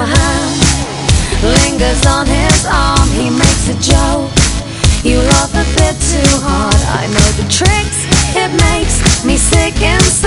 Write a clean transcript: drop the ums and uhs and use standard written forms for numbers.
your hand lingers on his arm. He makes a joke, you laugh a bit too hard. I know the tricks, it makes me sick inside.